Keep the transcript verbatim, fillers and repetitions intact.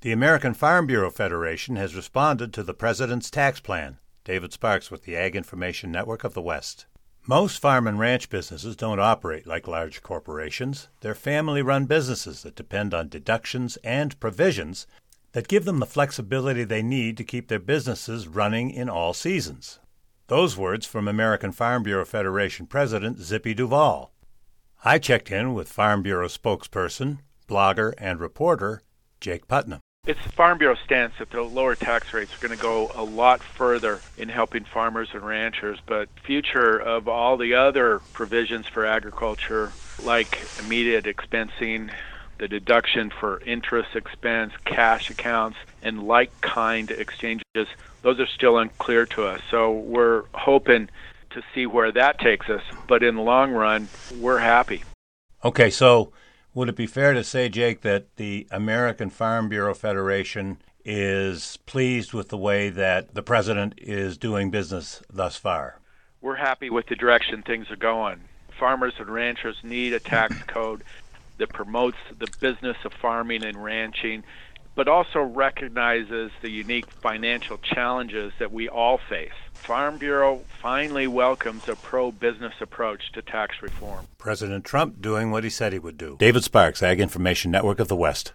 The American Farm Bureau Federation has responded to the President's tax plan. David Sparks with the Ag Information Network of the West. Most farm and ranch businesses don't operate like large corporations. They're family-run businesses that depend on deductions and provisions that give them the flexibility they need to keep their businesses running in all seasons. Those words from American Farm Bureau Federation President Zippy Duvall. I checked in with Farm Bureau spokesperson, blogger, and reporter Jake Putnam. It's the Farm Bureau stance that the lower tax rates are going to go a lot further in helping farmers and ranchers, but future of all the other provisions for agriculture, like immediate expensing, the deduction for interest expense, cash accounts, and like-kind exchanges, those are still unclear to us. So we're hoping to see where that takes us, but in the long run, we're happy. Okay, so would it be fair to say, Jake, that the American Farm Bureau Federation is pleased with the way that the president is doing business thus far? We're happy with the direction things are going. Farmers and ranchers need a tax code that promotes the business of farming and ranching, but also recognizes the unique financial challenges that we all face. Farm Bureau finally welcomes a pro-business approach to tax reform. President Trump doing what he said he would do. David Sparks, Ag Information Network of the West.